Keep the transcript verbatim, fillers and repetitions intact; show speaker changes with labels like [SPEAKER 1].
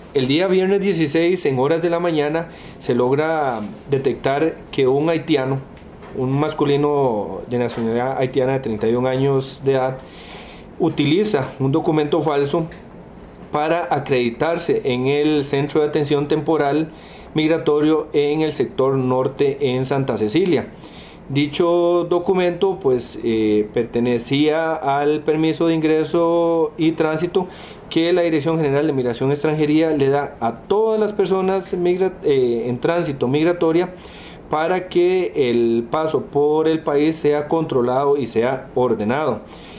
[SPEAKER 1] El día viernes dieciséis, en horas de la mañana, se logra detectar que un haitiano, un masculino de nacionalidad haitiana de treinta y un años de edad, utiliza un documento falso para acreditarse en el Centro de Atención Temporal Migratorio en el sector norte en Santa Cecilia. Dicho documento pues eh, pertenecía al permiso de ingreso y tránsito que la Dirección General de Migración y Extranjería le da a todas las personas migra eh, en tránsito migratoria para que el paso por el país sea controlado y sea ordenado.